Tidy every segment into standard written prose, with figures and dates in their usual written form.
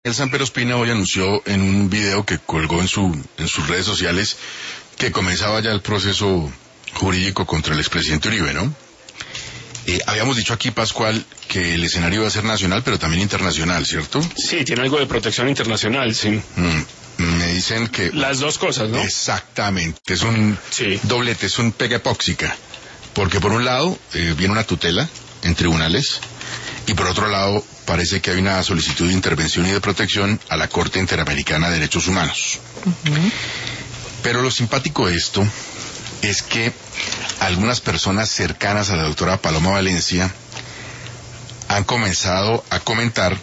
El Samper Ospina hoy anunció en un video que colgó en sus redes sociales que comenzaba ya el proceso jurídico contra el expresidente Uribe, ¿no? Habíamos dicho aquí, Pascual, que el escenario iba a ser nacional, pero también internacional, ¿cierto? Sí, tiene algo de protección internacional, sí. Me dicen que... Las dos cosas, ¿no? Exactamente, es un doblete, es un pega epóxica. Porque por un lado viene una tutela en tribunales y por otro lado parece que hay una solicitud de intervención y de protección a la Corte Interamericana de Derechos Humanos. Pero lo simpático de esto es que algunas personas cercanas a la doctora Paloma Valencia han comenzado a comentar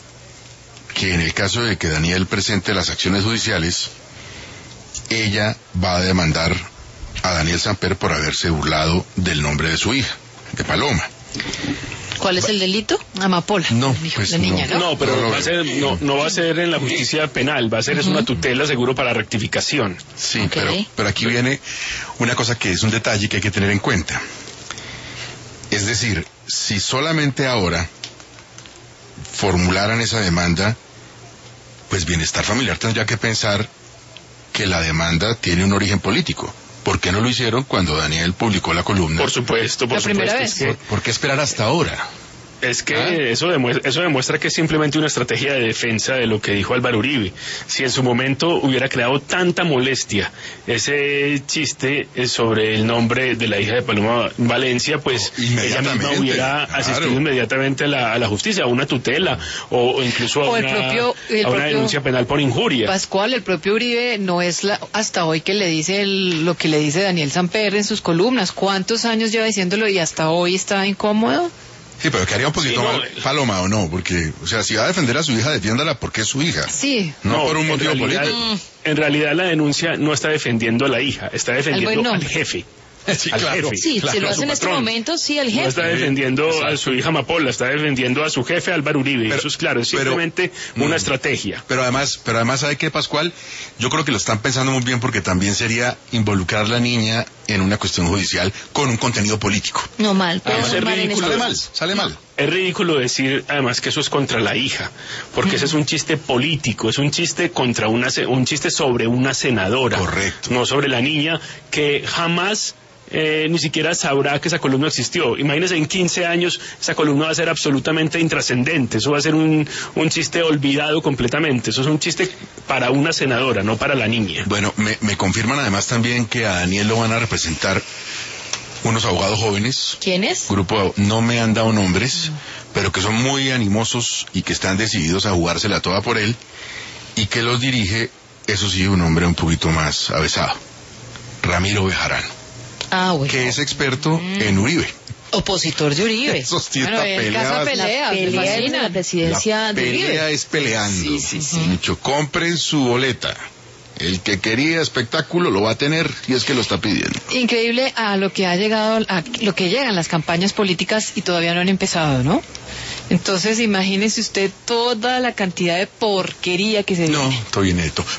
que en el caso de que Daniel presente las acciones judiciales, ella va a demandar a Daniel Samper por haberse burlado del nombre de su hija, de Paloma. ¿Cuál es el delito? Amapola. No, pues de niña, no, pero no va a ser en la justicia penal, va a ser es una tutela seguro para rectificación. Sí, pero aquí viene una cosa que es un detalle que hay que tener en cuenta. Es decir, si solamente ahora formularan esa demanda, pues Bienestar Familiar tendría que pensar que la demanda tiene un origen político. ¿Por qué no lo hicieron cuando Daniel publicó la columna? Por supuesto. La primera vez. ¿Por qué esperar hasta ahora? Es que eso demuestra que es simplemente una estrategia de defensa de lo que dijo Álvaro Uribe. Si en su momento hubiera creado tanta molestia ese chiste sobre el nombre de la hija de Paloma Valencia, pues ella misma hubiera asistido inmediatamente a la justicia, a una tutela o incluso a una denuncia penal por injuria. Pascual, el propio Uribe no es hasta hoy que le dice lo que le dice Daniel Samper en sus columnas. ¿Cuántos años lleva diciéndolo y hasta hoy está incómodo? Sí, pero que haría un poquito mal Paloma, ¿o no? Porque, o sea, si va a defender a su hija, defiéndala porque es su hija. Sí. No por un motivo político. En realidad la denuncia no está defendiendo a la hija, está defendiendo al jefe. Sí, claro. Sí, si lo hace en este momento, sí, al jefe. No está defendiendo a su hija Amapola, está defendiendo a su jefe Álvaro Uribe. Eso es claro, es simplemente una estrategia. Pero además, ¿sabe qué, Pascual? Yo creo que lo están pensando muy bien porque también sería involucrar a la niña en una cuestión judicial con un contenido político. No mal, pero sale mal. Es ridículo decir además que eso es contra la hija, porque ese es un chiste político, es un chiste un chiste sobre una senadora. Correcto. No sobre la niña que jamás ni siquiera sabrá que esa columna existió. Imagínese, en 15 años esa columna va a ser absolutamente intrascendente, eso va a ser un chiste olvidado completamente, eso es un chiste para una senadora, no para la niña. Bueno, me confirman además también que a Daniel lo van a representar unos abogados jóvenes. ¿Quiénes? Grupo, no me han dado nombres, pero que son muy animosos y que están decididos a jugársela toda por él, y que los dirige, eso sí, un hombre un poquito más avesado, Ramiro Bejarano. Bueno. Que es experto en Uribe. Opositor de Uribe. Eso sí, bueno, está pelea en la presidencia de Uribe. La pelea es peleando. Sí. Mucho, compren su boleta. El que quería espectáculo lo va a tener y es que lo está pidiendo. Increíble a lo que ha llegado, a lo que llegan las campañas políticas y todavía no han empezado, ¿no? Entonces imagínese usted toda la cantidad de porquería que se viene. No, estoy inédito.